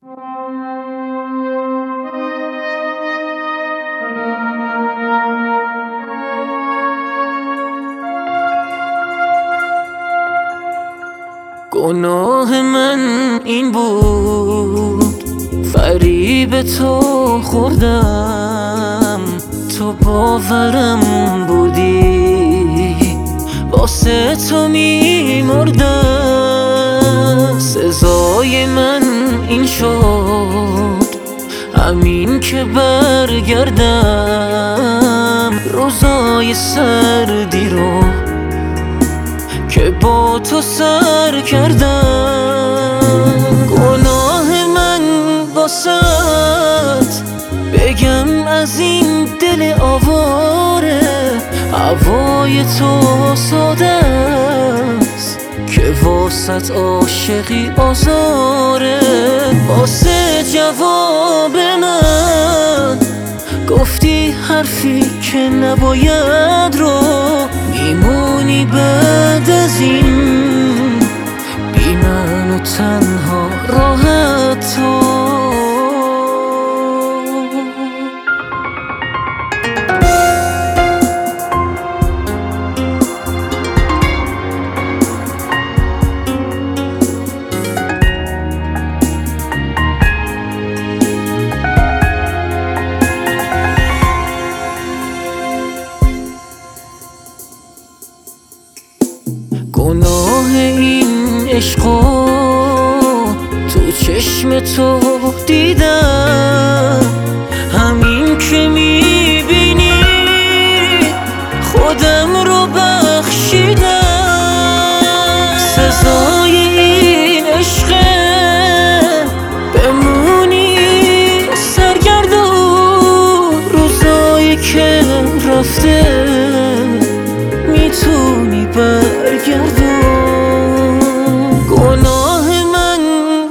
گناه من این بود فریب تو خوردم، تو باورم بودی واسه تو میمردم. سزای من این شد همین که برگردم روزای سردی رو که با تو سر کردم. گناه من واسط بگم از این دل آواره، هوای تو ساده است که واسط عاشقی آزاره. واسه جواب من گفتی حرفی که نباید رو، میمونی بعد از این بی من و تنها راحت تو. گناه این عشقو تو چشم تو دیدم، همین که میبینی خودم رو بخشیدم. سزای این عشقه بمونی سرگردون، روزایی که رفته میتونی برگردون. گناه من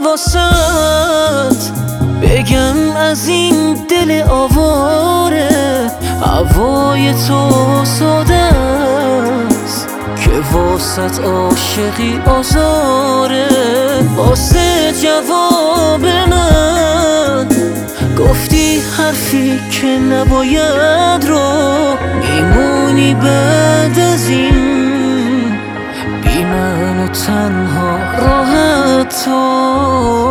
واسط بگم از این دل آواره، هوای تو ساده است که واسط عاشقی آزاره. واسه جواب من گفتی حرفی که نباید رو، میمونی بعد از این بی من و تنها راحت تو.